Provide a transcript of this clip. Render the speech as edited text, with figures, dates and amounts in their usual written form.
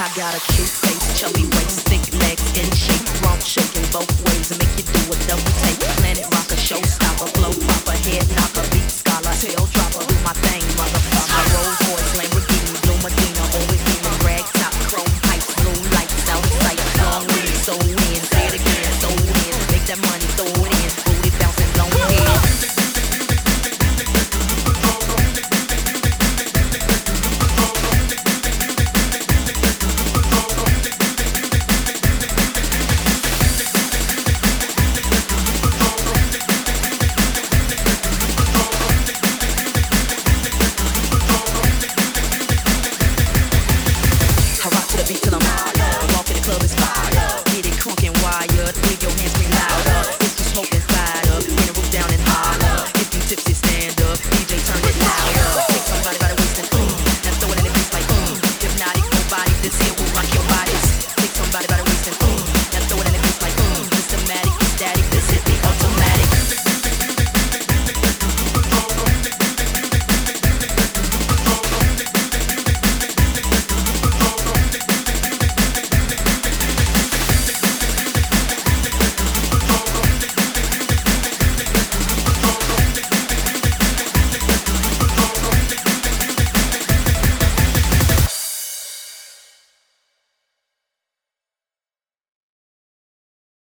I got a cute face, chubby waist, thick legs in shape, rump shaking both ways and make you do a double take. Planet rocker, showstopper, flow popper, head knocker.